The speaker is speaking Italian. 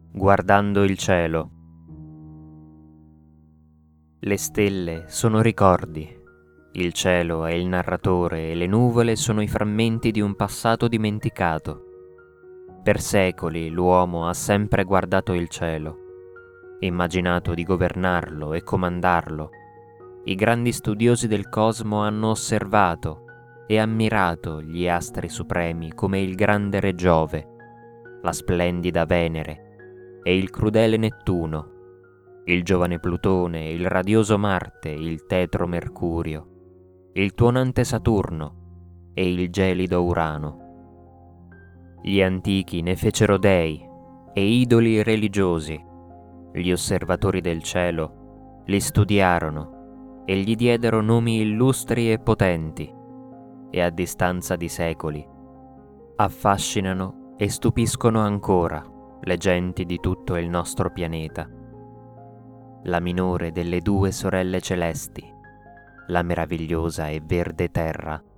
Guardando il cielo. Le stelle sono ricordi, il cielo è il narratore e le nuvole sono i frammenti di un passato dimenticato. Per secoli l'uomo ha sempre guardato il cielo, immaginato di governarlo e comandarlo. I grandi studiosi del cosmo hanno osservato e ammirato gli astri supremi come il grande Re Giove, la splendida Venere e il crudele Nettuno, il giovane Plutone, il radioso Marte, il tetro Mercurio, il tuonante Saturno e il gelido Urano. Gli antichi ne fecero dei e idoli religiosi. Gli osservatori del cielo li studiarono e gli diedero nomi illustri e potenti, e a distanza di secoli affascinano e stupiscono ancora le genti di tutto il nostro pianeta. La minore delle due sorelle celesti, la meravigliosa e verde terra,